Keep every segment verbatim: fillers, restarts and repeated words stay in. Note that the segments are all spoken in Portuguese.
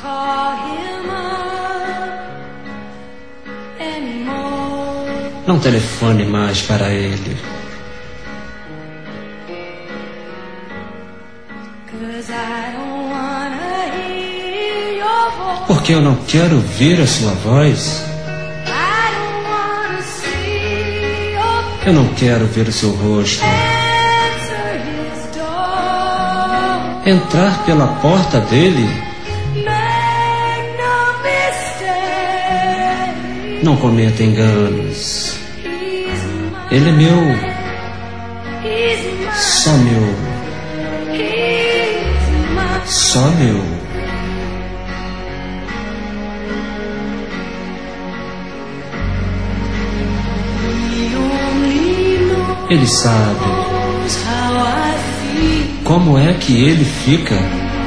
Não telefone mais para ele. Porque eu não quero ouvir a sua voz. Eu não quero ver o seu rosto. Entrar pela porta dele. Não cometa enganos. Ele é meu. Só meu. Só meu. Ele sabe como é que ele fica.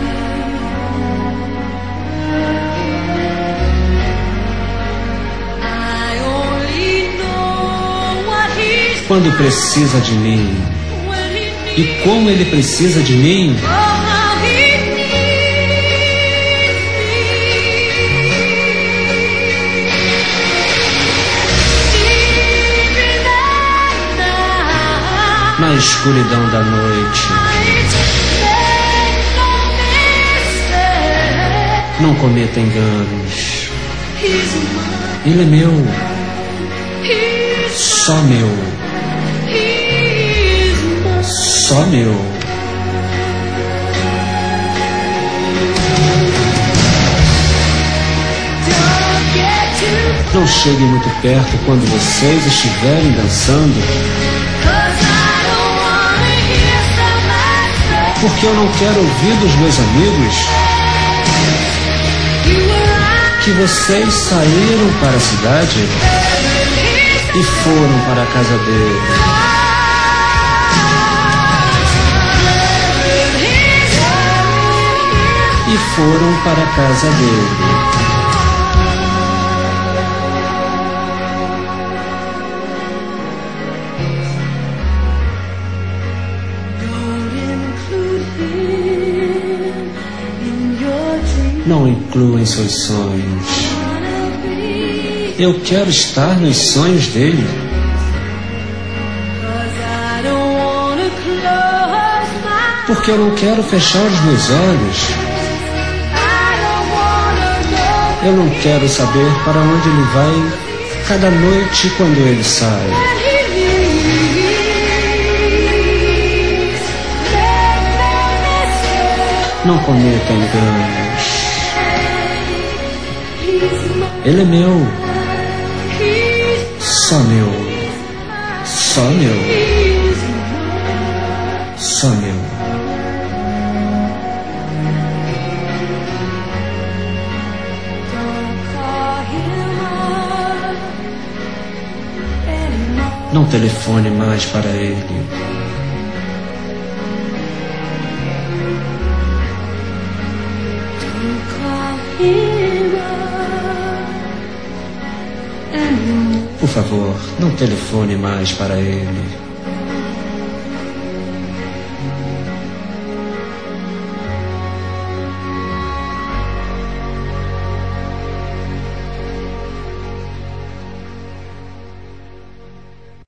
Quando precisa de mim. E como ele precisa de mim. Na escuridão da noite. Não cometa enganos. Ele é meu. Só meu. Só meu. Não chegue muito perto quando vocês estiverem dançando. Porque eu não quero ouvir dos meus amigos que vocês saíram para a cidade e foram para a casa dele. E foram para a casa dele. Não inclua em seus sonhos. Eu quero estar nos sonhos dele. Porque eu não quero fechar os meus olhos. Eu não quero saber para onde ele vai cada noite quando ele sai. Não cometa enganos. Ele é meu. Só meu. Só meu. Só meu. Não telefone mais para ele. Por favor, não telefone mais para ele.